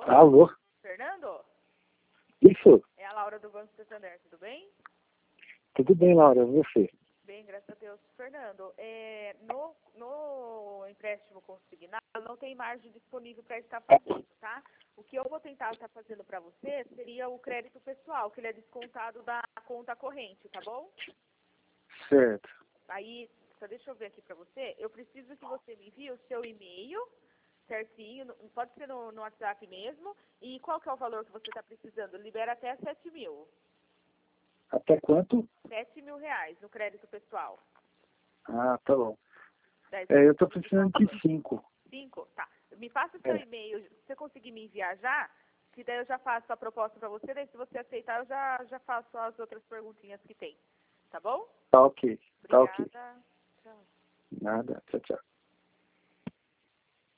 Alô? Fernando? Isso? É a Laura do Banco Santander, tudo bem? Tudo bem, Laura, e você? Bem, graças a Deus. Fernando, no empréstimo consignado não tem margem disponível para estar fazendo, tá? O que eu vou tentar estar fazendo para você seria o crédito pessoal, que ele é descontado da conta corrente, tá bom? Certo. Aí, só deixa eu ver aqui para você. Eu preciso que você me envie o seu e-mail certinho, pode ser no WhatsApp mesmo. E qual que é o valor que você está precisando? Libera até 7 mil. Até quanto? 7 mil reais no crédito pessoal. Ah, tá bom. Daí Eu você tô precisando de 5. 5? Tá. Me passa o seu e-mail. Se você conseguir me enviar já, que daí eu já faço a proposta para você. Daí se você aceitar, eu já faço as outras perguntinhas que tem. Tá bom? Tá ok. Tá ok. Obrigada. Tchau. Nada. Tchau, tchau.